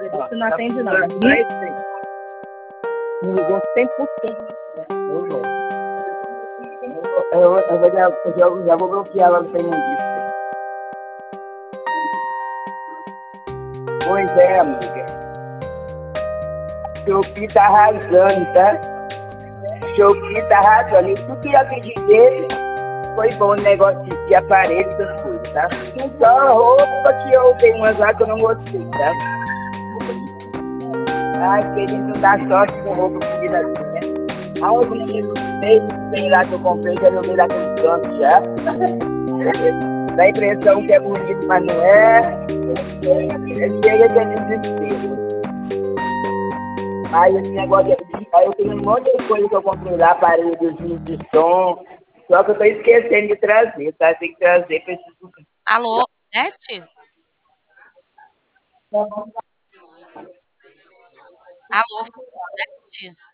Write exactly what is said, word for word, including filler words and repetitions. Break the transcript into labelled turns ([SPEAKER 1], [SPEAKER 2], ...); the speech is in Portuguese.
[SPEAKER 1] Isso não atende não. Me ligou cem por cento. Eu, eu, eu, já, eu já, já vou bloquear ela no Fernandista. Pois é, amiga. Shopee tá arrasando, tá? Shopee tá arrasando. E tudo que eu acreditei foi bom o negócio de aparelho, essas coisas, tá? Só roupa que eu tenho umas lá que eu não gostei, tá? Ai, porque a gente não dá sorte com roupa combinadinha. A última que eu comprei, tem lá que eu comprei, já joguei lá com os cantos já. Dá a impressão que é bonito, mas não é. Chega de desespero. Aí esse negócio de... Aí eu tenho um monte de coisa que eu comprei lá, aparelhozinho de som. Só que eu tô esquecendo de trazer, tá? Tem que trazer pra esses lugares.
[SPEAKER 2] Alô, Nete? Alô, Nete?